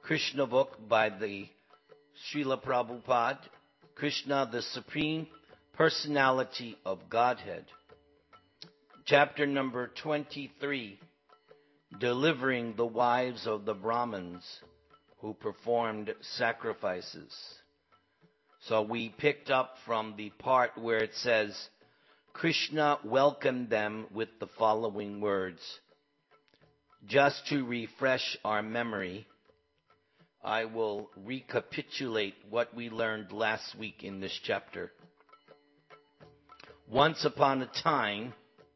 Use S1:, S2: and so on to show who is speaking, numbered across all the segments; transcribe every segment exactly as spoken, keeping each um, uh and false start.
S1: Krishna book by the Srila Prabhupada, Krishna, the Supreme Personality of Godhead. Chapter number twenty-three, Delivering the Wives of the Brahmins who Performed Sacrifices. So we picked up from the part where it says, Krishna welcomed them with the following words. Just to refresh our memory, I will recapitulate what we learned last week in this chapter. Once upon a time,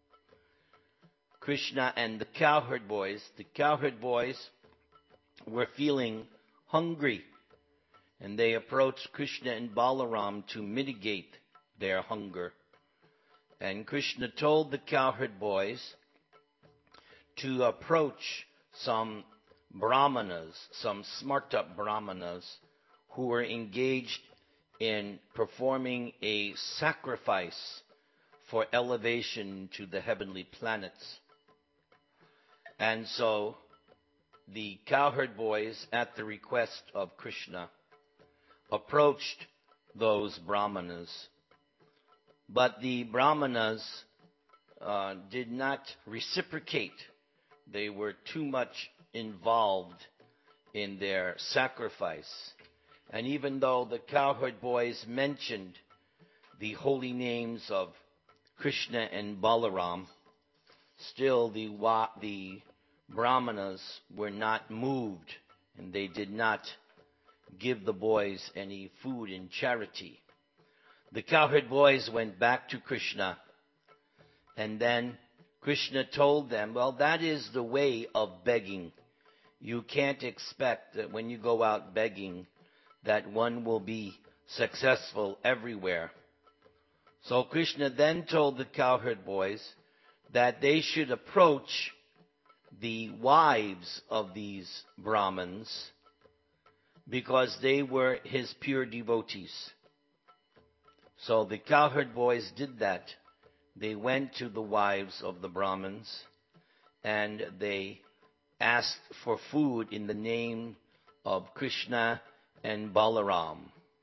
S1: Krishna and the cowherd boys, the cowherd boys were feeling hungry, and they approached Krishna and Balaram to mitigate their hunger. And Krishna told the cowherd boys to approach some brahmanas, some smarta brahmanas, who were engaged in performing a sacrifice for elevation to the heavenly planets. And so the cowherd boys, at the request of Krishna, approached those brahmanas. But the brahmanas uh, did not reciprocate. They were too much involved in their sacrifice. And even though the cowherd boys mentioned the holy names of Krishna and Balaram, still the, the brahmanas were not moved, and they did not give the boys any food in charity. The cowherd boys went back to Krishna, and then Krishna told them, well, that is the way of begging. You can't expect that when you go out begging that one will be successful everywhere. So Krishna then told the cowherd boys that they should approach the wives of these Brahmins because they were his pure devotees. So the cowherd boys did that. They went to the wives of the Brahmins and they asked for food in the name of Krishna and Balaram.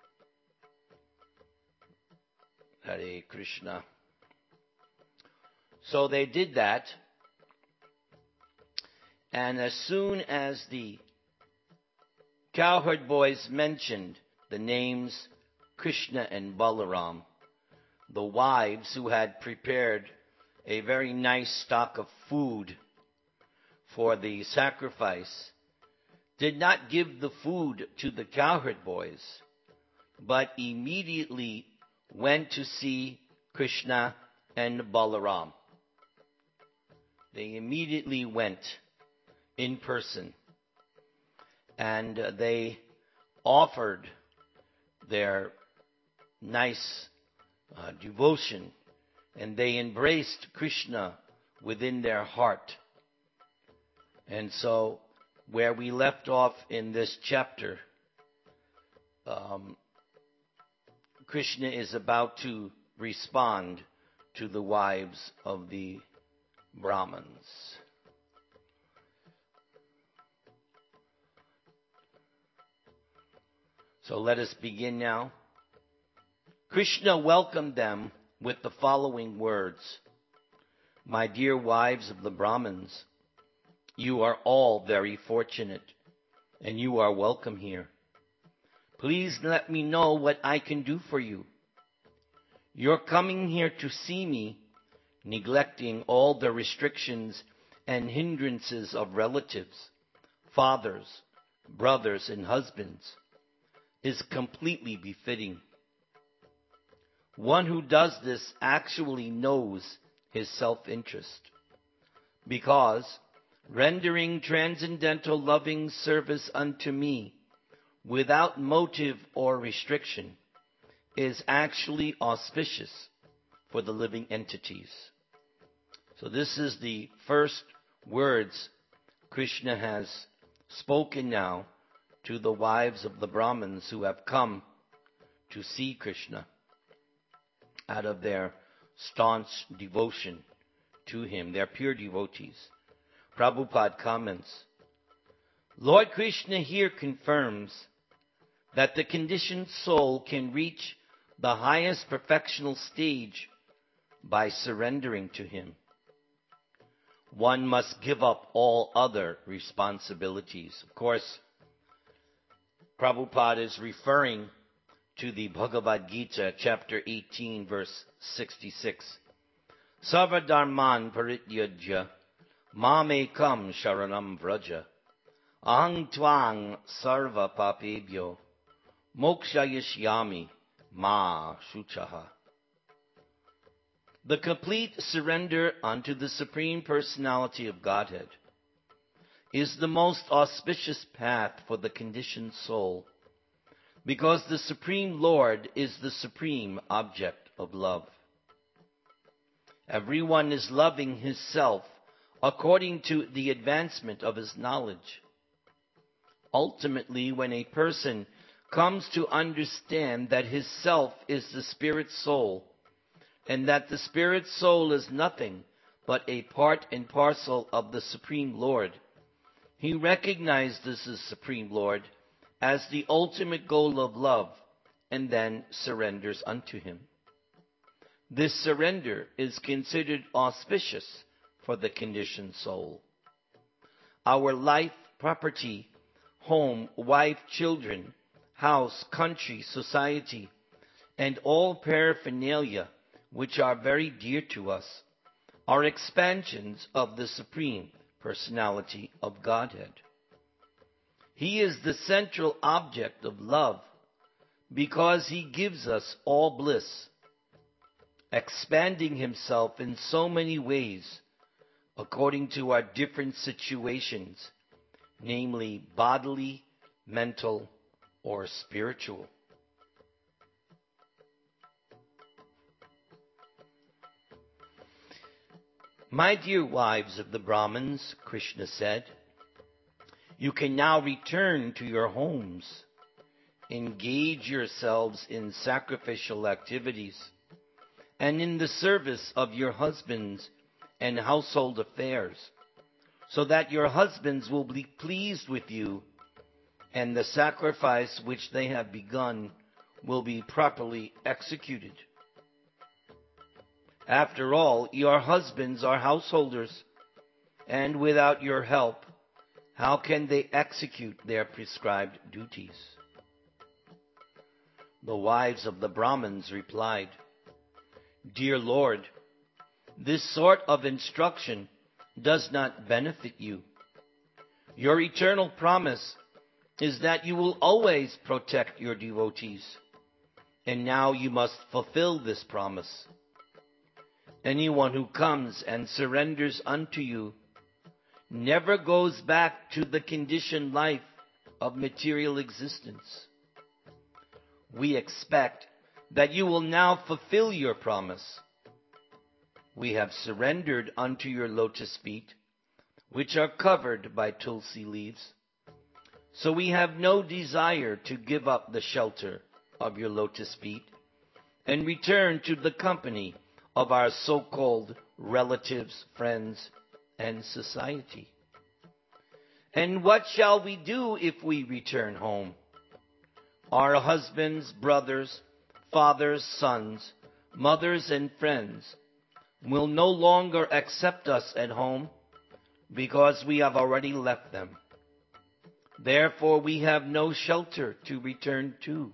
S1: Hare Krishna. So they did that, and as soon as the cowherd boys mentioned the names Krishna and Balaram, the wives who had prepared a very nice stock of food for the sacrifice did not give the food to the cowherd boys, but immediately went to see Krishna and Balaram. They immediately went in person, and they offered their nice uh, devotion, and they embraced Krishna within their heart. And so, where we left off in this chapter, um, Krishna is about to respond to the wives of the Brahmins. So let us begin now. Krishna welcomed them with the following words. My dear wives of the Brahmins, you are all very fortunate, and you are welcome here. Please let me know what I can do for you. You're coming here to see me, neglecting all the restrictions and hindrances of relatives, fathers, brothers, and husbands, is completely befitting. One who does this actually knows his self-interest, because rendering transcendental loving service unto me without motive or restriction is actually auspicious for the living entities. So this is the first words Krishna has spoken now to the wives of the Brahmins who have come to see Krishna out of their staunch devotion to him. They're pure devotees. Prabhupada comments, Lord Krishna here confirms that the conditioned soul can reach the highest perfectional stage by surrendering to him. One must give up all other responsibilities. Of course, Prabhupada is referring to the Bhagavad Gita, chapter eighteen, verse sixty-six. Sarva dharman parityajya mamekam sharanam vraja ahang tvang sarva papebhyo mokshayishyami ma shuchaha. The complete surrender unto the Supreme Personality of Godhead is the most auspicious path for the conditioned soul, because the Supreme Lord is the supreme object of love. Everyone is loving his self according to the advancement of his knowledge. Ultimately, when a person comes to understand that his self is the spirit soul, and that the spirit soul is nothing but a part and parcel of the Supreme Lord, he recognizes the Supreme Lord as the ultimate goal of love, and then surrenders unto him. This surrender is considered auspicious for the conditioned soul. Our life, property, home, wife, children, house, country, society, and all paraphernalia which are very dear to us are expansions of the Supreme Personality of Godhead. He is the central object of love because he gives us all bliss, expanding himself in so many ways according to our different situations, namely bodily, mental, or spiritual. My dear wives of the Brahmins, Krishna said, you can now return to your homes. Engage yourselves in sacrificial activities and in the service of your husbands and household affairs, so that your husbands will be pleased with you and the sacrifice which they have begun will be properly executed. After all, your husbands are householders, and without your help, how can they execute their prescribed duties? The wives of the Brahmins replied, Dear Lord, this sort of instruction does not benefit you. Your eternal promise is that you will always protect your devotees, and now you must fulfill this promise. Anyone who comes and surrenders unto you never goes back to the conditioned life of material existence. We expect that you will now fulfill your promise. We have surrendered unto your lotus feet, which are covered by tulsi leaves. So we have no desire to give up the shelter of your lotus feet and return to the company of our so-called relatives, friends, and society. And what shall we do if we return home? Our husbands, brothers, fathers, sons, mothers, and friends will no longer accept us at home because we have already left them. Therefore, we have no shelter to return to.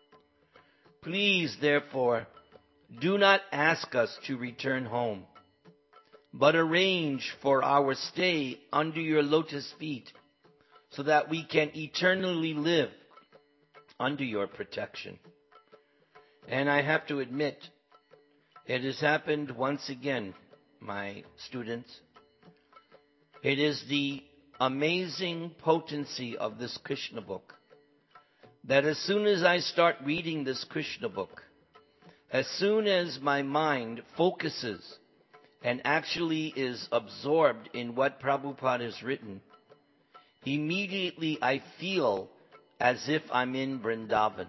S1: Please, therefore, do not ask us to return home, but arrange for our stay under your lotus feet so that we can eternally live under your protection. And I have to admit, it has happened once again, my students. It is the amazing potency of this Krishna book that as soon as I start reading this Krishna book, as soon as my mind focuses and actually is absorbed in what Prabhupada has written, immediately I feel as if I'm in Vrindavan.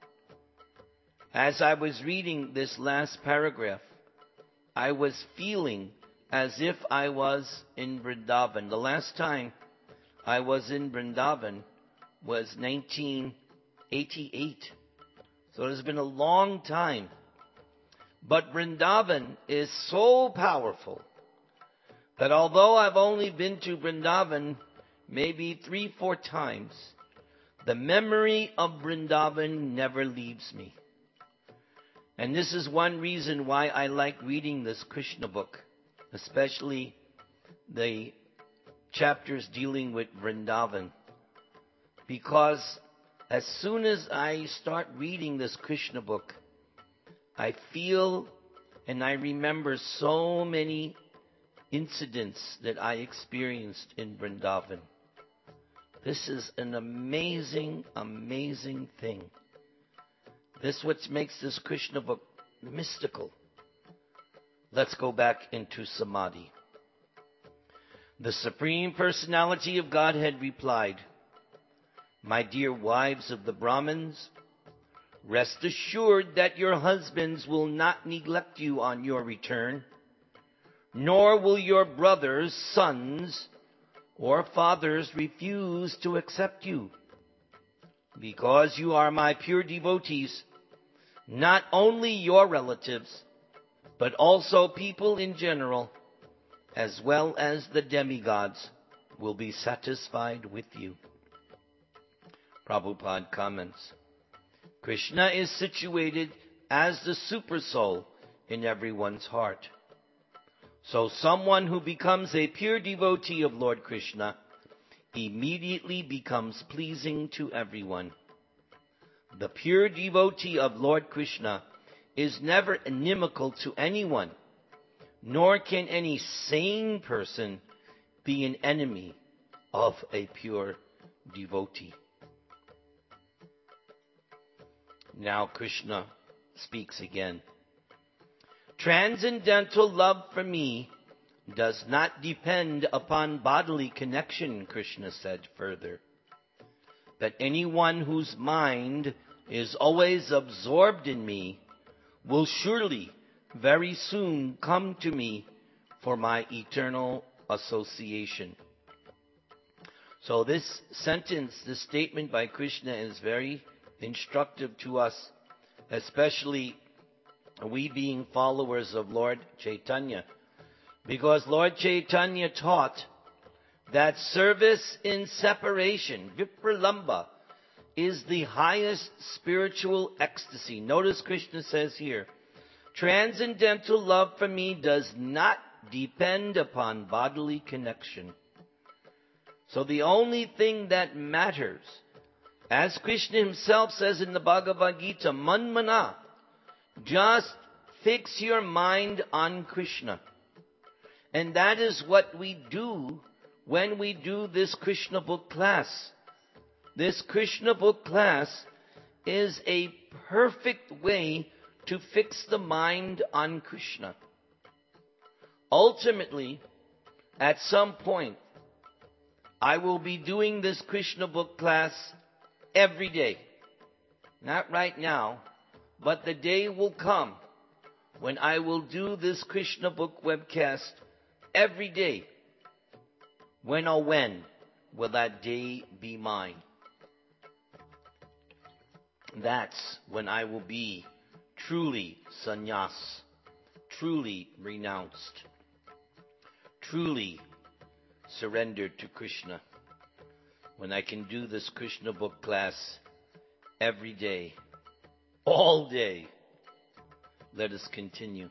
S1: As I was reading this last paragraph, I was feeling as if I was in Vrindavan. The last time I was in Vrindavan was nineteen eighty-eight. So it has been a long time. But Vrindavan is so powerful that although I've only been to Vrindavan maybe three, four times, the memory of Vrindavan never leaves me. And this is one reason why I like reading this Krishna book, especially the chapters dealing with Vrindavan. Because as soon as I start reading this Krishna book, I feel and I remember so many incidents that I experienced in Vrindavan. This is an amazing, amazing thing. This is what makes this Krishna book mystical. Let's go back into Samadhi. The Supreme Personality of Godhead replied, "My dear wives of the Brahmins, rest assured that your husbands will not neglect you on your return, nor will your brothers, sons, or fathers refuse to accept you. Because you are my pure devotees, not only your relatives, but also people in general, as well as the demigods, will be satisfied with you." Prabhupada comments, Krishna is situated as the supersoul in everyone's heart. So someone who becomes a pure devotee of Lord Krishna immediately becomes pleasing to everyone. The pure devotee of Lord Krishna is never inimical to anyone, nor can any sane person be an enemy of a pure devotee. Now Krishna speaks again. Transcendental love for me does not depend upon bodily connection, Krishna said further. But anyone whose mind is always absorbed in me will surely very soon come to me for my eternal association. So this sentence, this statement by Krishna is very instructive to us, especially we being followers of Lord Chaitanya. Because Lord Chaitanya taught that service in separation, Vipralamba, is the highest spiritual ecstasy. Notice Krishna says here, transcendental love for me does not depend upon bodily connection. So the only thing that matters, as Krishna himself says in the Bhagavad Gita, Manmana, just fix your mind on Krishna. And that is what we do when we do this Krishna book class. This Krishna book class is a perfect way to fix the mind on Krishna. Ultimately, at some point, I will be doing this Krishna book class every day. Not right now, but the day will come when I will do this Krishna book webcast every day. When or when will that day be mine? That's when I will be truly sannyas, truly renounced, truly surrendered to Krishna. When I can do this Krishna book class every day, all day. Let us continue.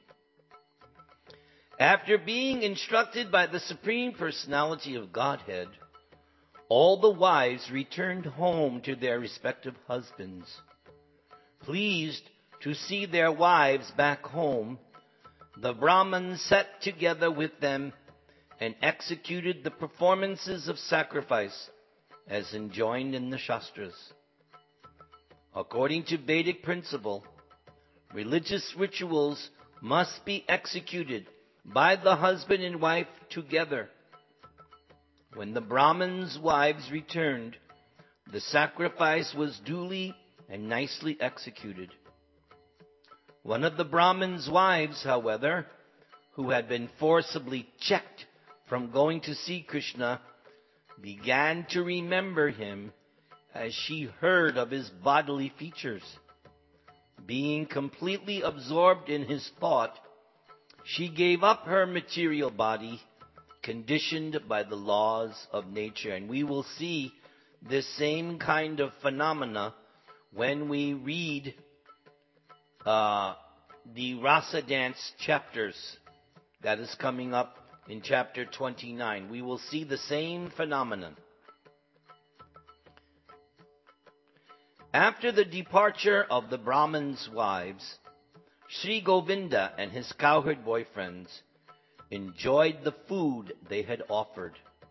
S1: After being instructed by the Supreme Personality of Godhead, all the wives returned home to their respective husbands. Pleased to see their wives back home, the Brahmins sat together with them and executed the performances of sacrifice as enjoined in the Shastras. According to Vedic principle, religious rituals must be executed by the husband and wife together. When the Brahmins' wives returned, the sacrifice was duly and nicely executed. One of the Brahmins' wives, however, who had been forcibly checked from going to see Krishna, began to remember him as she heard of his bodily features. Being completely absorbed in his thought, she gave up her material body, conditioned by the laws of nature. And we will see this same kind of phenomena when we read uh, the Rasa dance chapters that is coming up in chapter twenty-nine. We will see the same phenomenon. After the departure of the Brahmins' wives, Sri Govinda and his cowherd boyfriends enjoyed the food they had offered.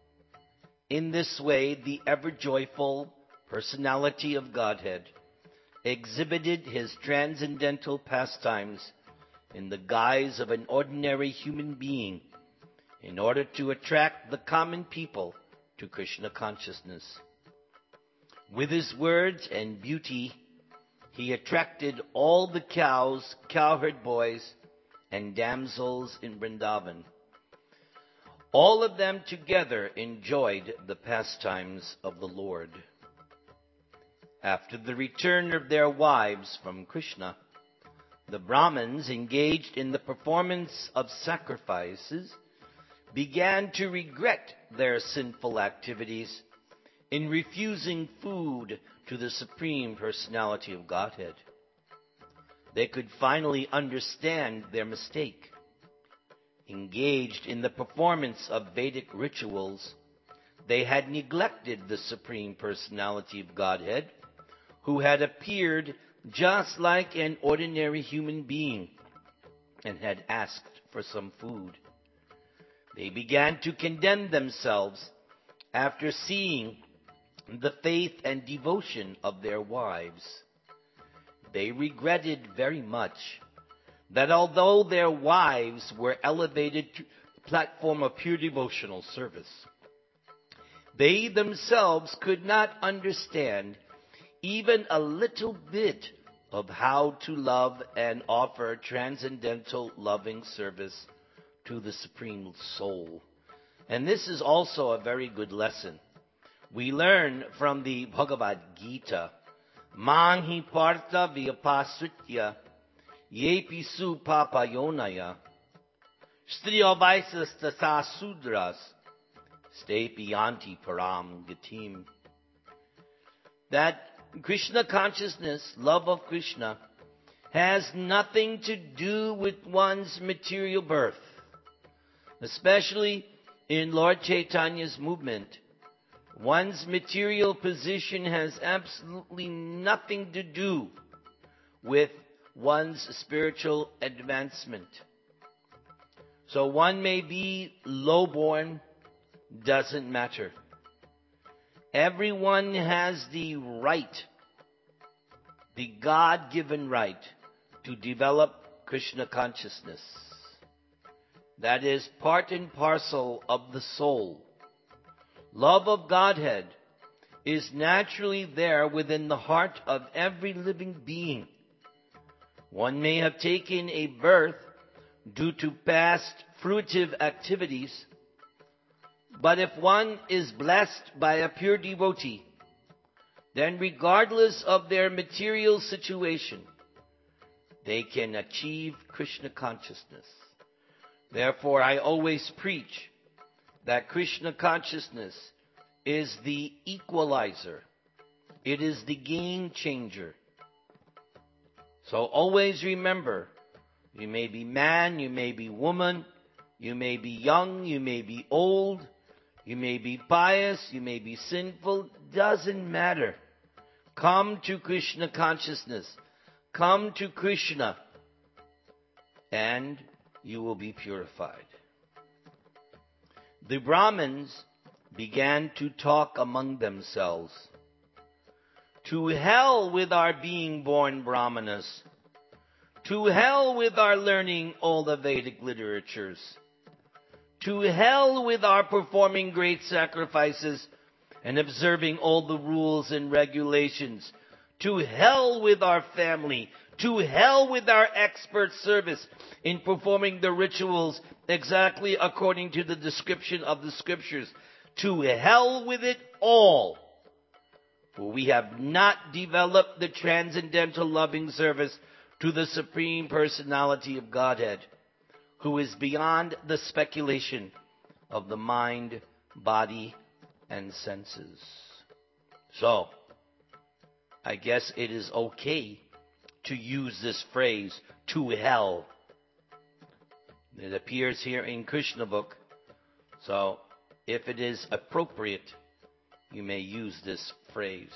S1: In this way, the ever-joyful personality of Godhead exhibited his transcendental pastimes in the guise of an ordinary human being in order to attract the common people to Krishna consciousness. With his words and beauty, he attracted all the cows, cowherd boys, and damsels in Vrindavan. All of them together enjoyed the pastimes of the Lord. After the return of their wives from Krishna, the Brahmins, engaged in the performance of sacrifices, began to regret their sinful activities in refusing food to the Supreme Personality of Godhead. They could finally understand their mistake. Engaged in the performance of Vedic rituals, they had neglected the Supreme Personality of Godhead, who had appeared just like an ordinary human being and had asked for some food. They began to condemn themselves after seeing the faith and devotion of their wives. They regretted very much that although their wives were elevated to the platform of pure devotional service, they themselves could not understand even a little bit of how to love and offer transcendental loving service to the Supreme Soul. And this is also a very good lesson. We learn from the Bhagavad Gita, Manghi Partha Vyapasritya Yepisu Papayonaya Striyovaisas Tasasudras Stepiyanti Param Gatim. That Krishna consciousness, love of Krishna, has nothing to do with one's material birth. Especially in Lord Chaitanya's movement, one's material position has absolutely nothing to do with one's spiritual advancement. So one may be low-born, doesn't matter. Everyone has the right, the God-given right, to develop Krishna consciousness. That is part and parcel of the soul. Love of Godhead is naturally there within the heart of every living being. One may have taken a birth due to past fruitive activities, but if one is blessed by a pure devotee, then regardless of their material situation, they can achieve Krishna consciousness. Therefore, I always preach that Krishna consciousness is the equalizer. It is the game changer. So always remember, you may be man, you may be woman, you may be young, you may be old, you may be pious, you may be sinful, doesn't matter. Come to Krishna consciousness. Come to Krishna, and you will be purified. The Brahmins began to talk among themselves. To hell with our being born Brahmanas. To hell with our learning all the Vedic literatures. To hell with our performing great sacrifices and observing all the rules and regulations. To hell with our family. To hell with our expert service in performing the rituals exactly according to the description of the scriptures. To hell with it all. For we have not developed the transcendental loving service to the Supreme Personality of Godhead, who is beyond the speculation of the mind, body, and senses. So, I guess it is okay to use this phrase, to hell. It appears here in Krishna book. So, if it is appropriate, you may use this phrase.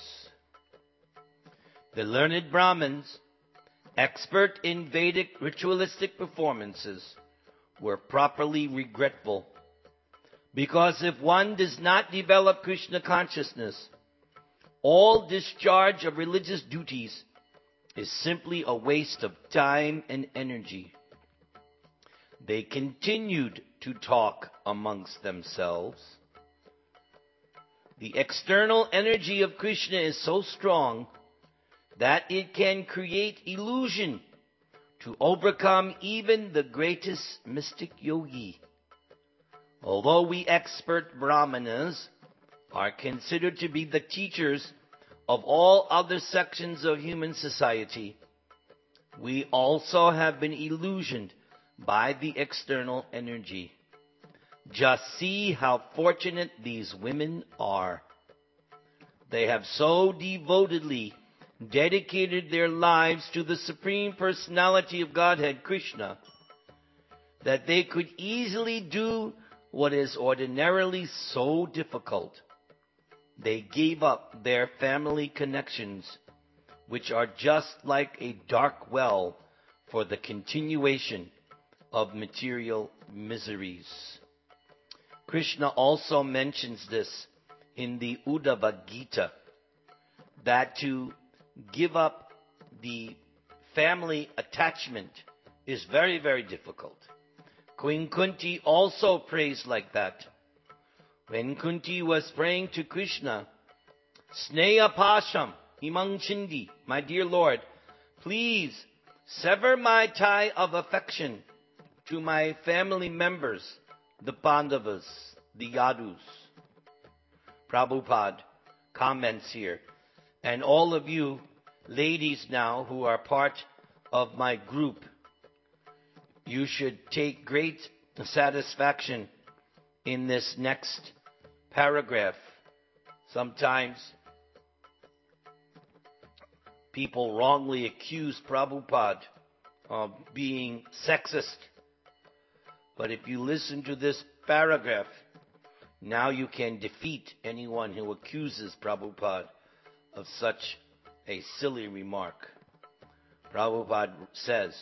S1: The learned Brahmins, expert in Vedic ritualistic performances, were properly regretful, because if one does not develop Krishna consciousness, all discharge of religious duties is simply a waste of time and energy. They continued to talk amongst themselves. The external energy of Krishna is so strong that it can create illusion to overcome even the greatest mystic yogi. Although we expert Brahmanas are considered to be the teachers of all other sections of human society, we also have been illusioned by the external energy. Just see how fortunate these women are. They have so devotedly dedicated their lives to the Supreme Personality of Godhead, Krishna, that they could easily do what is ordinarily so difficult. They gave up their family connections, which are just like a dark well for the continuation of material miseries. Krishna also mentions this in the Uddhava Gita, that to give up the family attachment is very, very difficult. Queen Kunti also prays like that. When Kunti was praying to Krishna, Sneha Pasham Imang Chindi, my dear Lord, please sever my tie of affection to my family members, the Pandavas, the Yadus. Prabhupada comments here, and all of you ladies now who are part of my group, you should take great satisfaction in this next paragraph. Sometimes people wrongly accuse Prabhupada of being sexist. But if you listen to this paragraph, now you can defeat anyone who accuses Prabhupada of such a silly remark. Prabhupada says,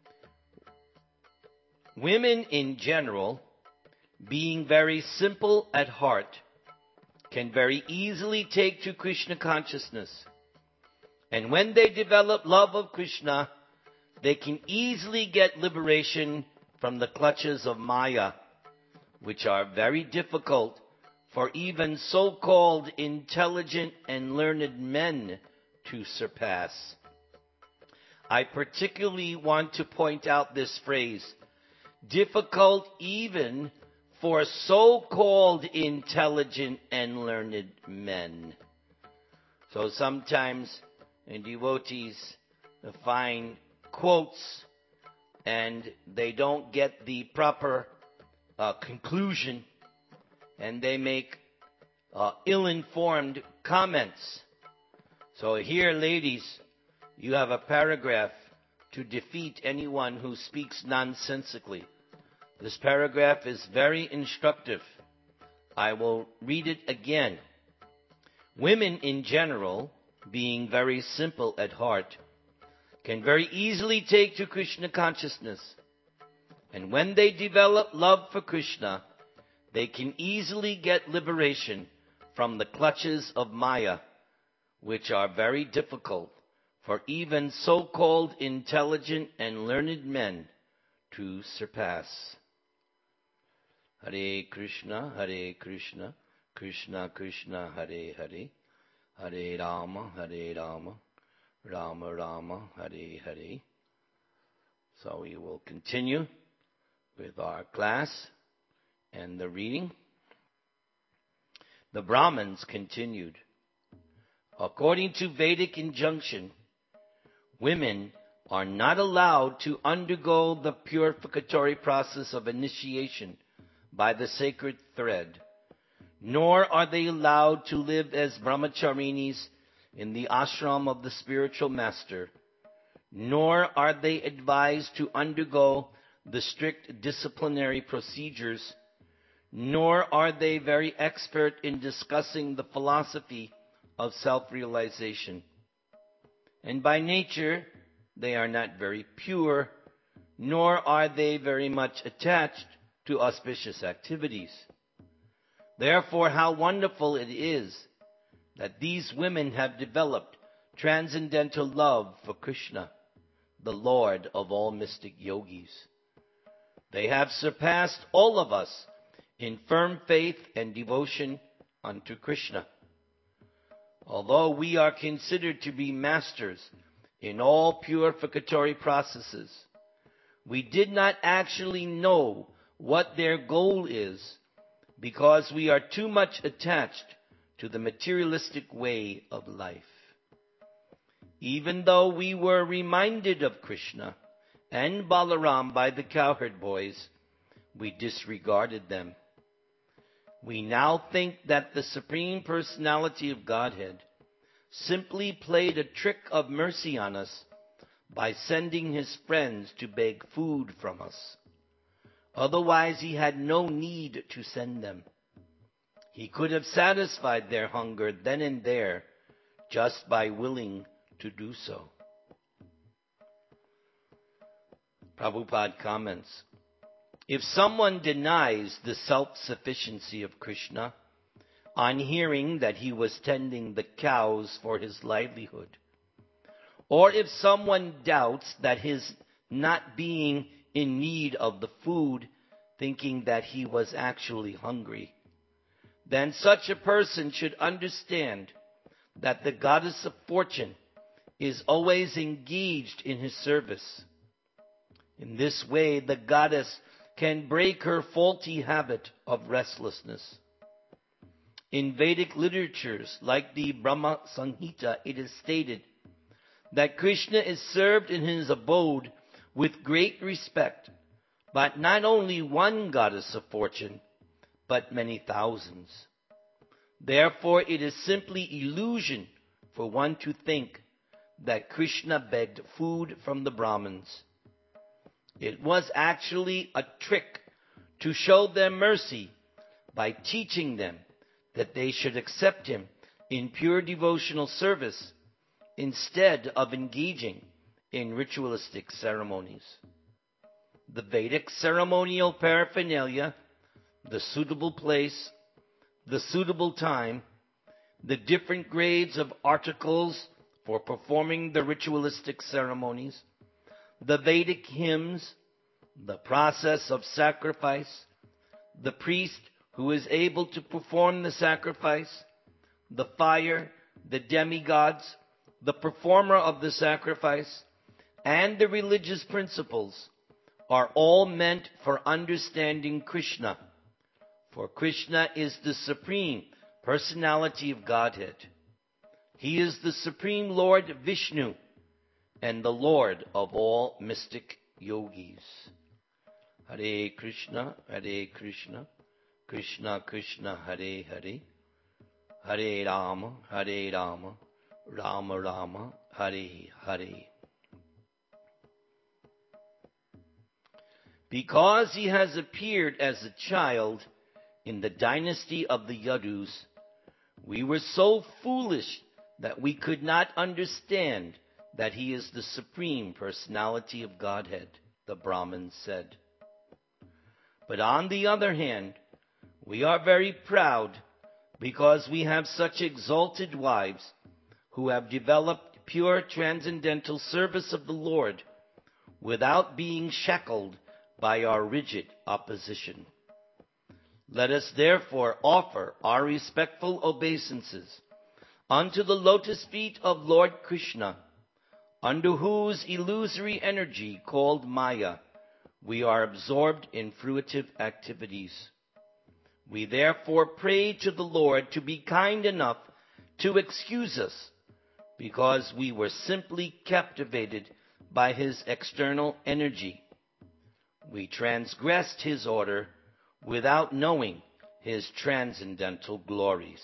S1: women in general, being very simple at heart, can very easily take to Krishna consciousness. And when they develop love of Krishna, they can easily get liberation from the clutches of Maya, which are very difficult for even so-called intelligent and learned men to surpass. I particularly want to point out this phrase, difficult even for so-called intelligent and learned men. So sometimes devotees find quotes and they don't get the proper uh, conclusion, and they make uh, ill-informed comments. So here, ladies, you have a paragraph to defeat anyone who speaks nonsensically. This paragraph is very instructive. I will read it again. Women in general, being very simple at heart, can very easily take to Krishna consciousness. And when they develop love for Krishna, they can easily get liberation from the clutches of Maya, which are very difficult for even so-called intelligent and learned men to surpass. Hare Krishna, Hare Krishna, Krishna Krishna, Hare Hare, Hare Rama, Hare Rama, Rama Rama, Hare Hare. So we will continue with our class and the reading. The Brahmins continued, according to Vedic injunction, women are not allowed to undergo the purificatory process of initiation by the sacred thread, nor are they allowed to live as brahmacharinis in the ashram of the spiritual master, nor are they advised to undergo the strict disciplinary procedures, nor are they very expert in discussing the philosophy of self-realization. And by nature, they are not very pure, nor are they very much attached to auspicious activities. Therefore, how wonderful it is that these women have developed transcendental love for Krishna, the Lord of all mystic yogis. They have surpassed all of us in firm faith and devotion unto Krishna. Although we are considered to be masters in all purificatory processes, we did not actually know what their goal is because we are too much attached to the materialistic way of life. Even though we were reminded of Krishna and Balaram by the cowherd boys, we disregarded them. We now think that the Supreme Personality of Godhead simply played a trick of mercy on us by sending his friends to beg food from us. Otherwise, he had no need to send them. He could have satisfied their hunger then and there just by willing to do so. Prabhupada comments, if someone denies the self-sufficiency of Krishna on hearing that he was tending the cows for his livelihood, or if someone doubts that his not being in need of the food, thinking that he was actually hungry, then such a person should understand that the goddess of fortune is always engaged in his service. In this way, the goddess can break her faulty habit of restlessness. In Vedic literatures like the Brahma Samhita, it is stated that Krishna is served in his abode with great respect, but not only one goddess of fortune, but many thousands. Therefore, it is simply illusion for one to think that Krishna begged food from the Brahmins. It was actually a trick to show them mercy by teaching them that they should accept him in pure devotional service instead of engaging in ritualistic ceremonies. The Vedic ceremonial paraphernalia, the suitable place, the suitable time, the different grades of articles for performing the ritualistic ceremonies, the Vedic hymns, the process of sacrifice, the priest who is able to perform the sacrifice, the fire, the demigods, the performer of the sacrifice, and the religious principles are all meant for understanding Krishna. For Krishna is the Supreme Personality of Godhead. He is the Supreme Lord Vishnu and the Lord of all mystic yogis. Hare Krishna, Hare Krishna, Krishna Krishna, Hare Hare, Hare Rama, Hare Rama, Rama Rama, Hare Hare. Because he has appeared as a child in the dynasty of the Yadus, we were so foolish that we could not understand that he is the Supreme Personality of Godhead, the Brahmins said. But on the other hand, we are very proud because we have such exalted wives who have developed pure transcendental service of the Lord without being shackled by our rigid opposition. Let us therefore offer our respectful obeisances unto the lotus feet of Lord Krishna, under whose illusory energy called Maya we are absorbed in fruitive activities. We therefore pray to the Lord to be kind enough to excuse us, because we were simply captivated by his external energy. We transgressed his order without knowing his transcendental glories.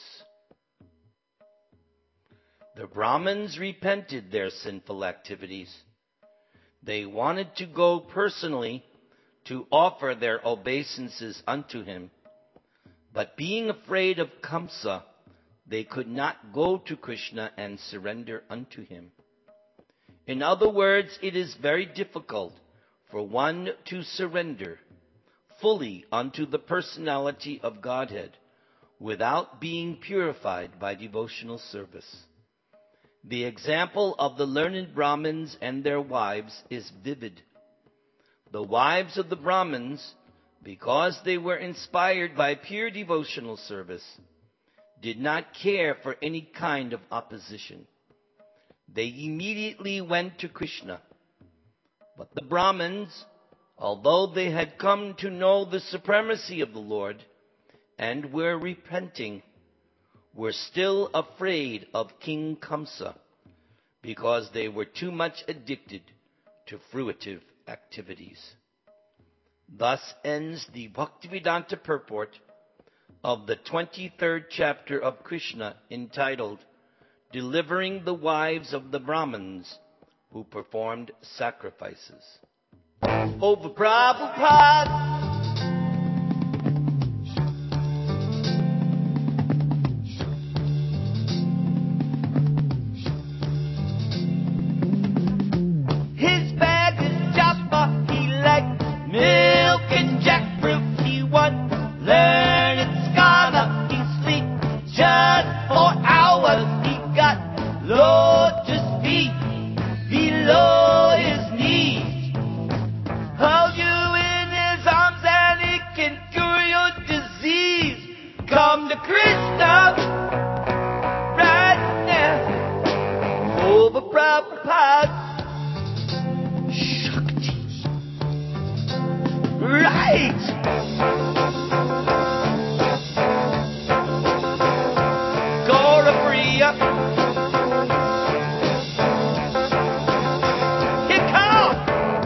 S1: The Brahmins repented their sinful activities. They wanted to go personally to offer their obeisances unto him, but being afraid of Kamsa, they could not go to Krishna and surrender unto him. In other words, it is very difficult for one to surrender fully unto the personality of Godhead without being purified by devotional service. The example of the learned Brahmins and their wives is vivid. The wives of the Brahmins, because they were inspired by pure devotional service, did not care for any kind of opposition. They immediately went to Krishna. But the Brahmins, although they had come to know the supremacy of the Lord and were repenting, were still afraid of King Kamsa, because they were too much addicted to fruitive activities. Thus ends the Bhaktivedanta purport of the twenty-third chapter of Krishna, entitled Delivering the Wives of the Brahmins Who Performed Sacrifices. Over Prabhupada. His bag is joppa, he liked milk and jackfruit. He won learned scholar, he sleep just for hours. He got lotus feet below his knees. Hold you in his arms and he can cure your disease. Come to Krishna right now. Over Prabhupada. Shakti. Right. Gaurapriya. Here come.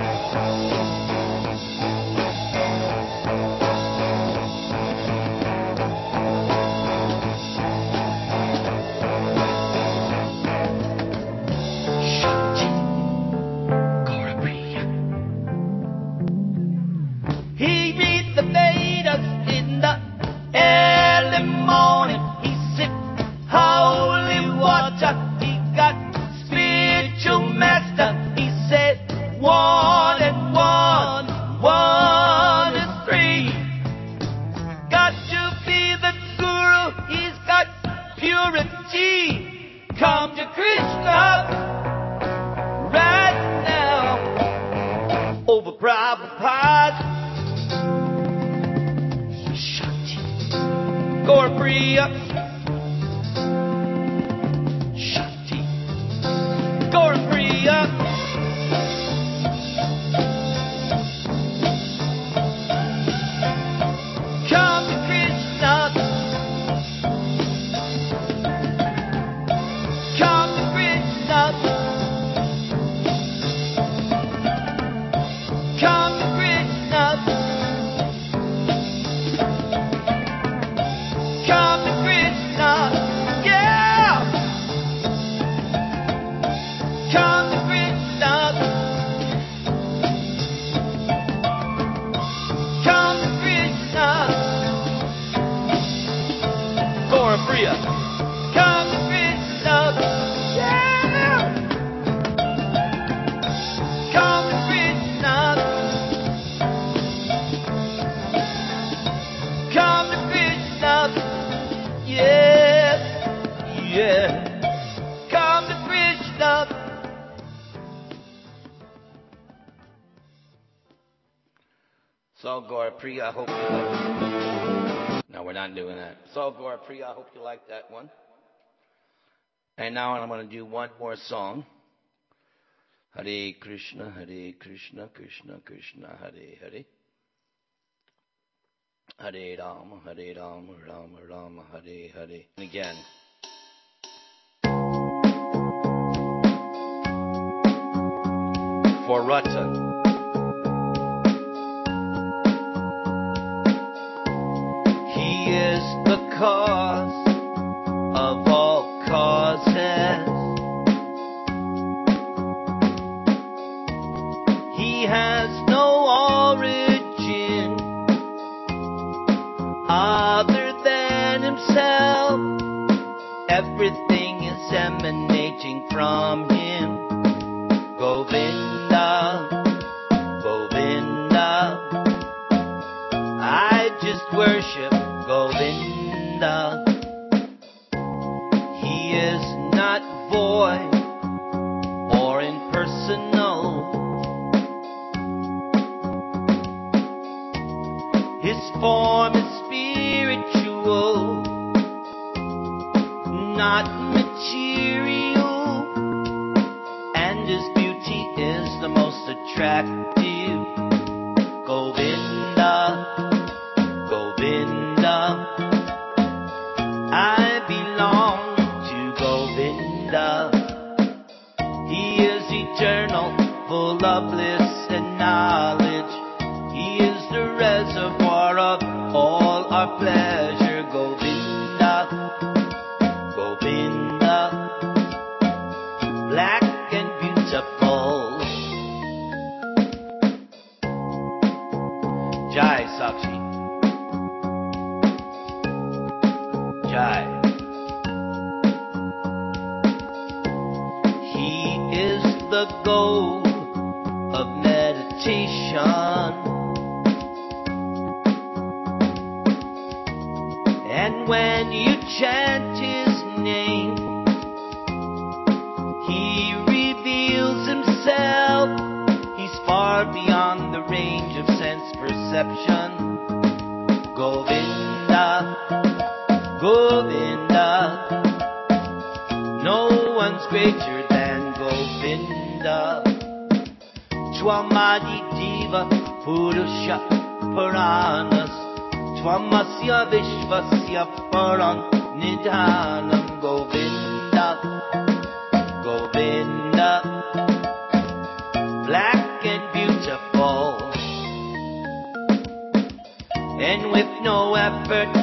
S1: Shakti. Gaurapriya. He reads the Vedas in the early morning. He sips holy water. He got spiritual master. He said one and one, one is three. Got to be the guru. He's got purity. Come to Krishna right now. Over Prabhupada. Shakti. Gaurapriya. Shakti. Gaurapriya. Come to Krishna. Come to Krishna. Come to Krishna. Come to Krishna. Yeah. Come to Krishna. Come to Krishna. Gaurapriya. Come to Krishna. Yeah. Come to Krishna. Come to Krishna. Yeah. Yeah. Come to Krishna. So, Gaurapriya, I hope you like it. No, we're not doing that. So, Gaurapriya, I hope you like that one. And now I'm going to do one more song. Hare Krishna, Hare Krishna, Krishna Krishna, Hare Hare. Hare Rama, Hare Rama, Rama Rama, Hare Hare. And again. For Ratan. He is the cause of all causes. He has no origin other than himself. Everything is emanating from him. Govinda, Govinda, I just worship Govinda. He is not void or impersonal. His form is spiritual, not material, and his beauty is the most attractive. Govinda, Govinda, I belong to Govinda. He is eternal, full of bliss and knowledge. He is the reservoir of all our pleasure. Govinda, Govinda, black and beautiful. Jai Sakshi. Jai. He is the goal of meditation. And when you chant his name, he reveals himself. He's far beyond the range of sense perception. Govinda, Govinda, no one's greater than Govinda. Twamadi Diva Purusha Puranas, Twamasya Vishvasya Paran Nidhanam. Govinda, Govinda, black and beautiful, and with no effort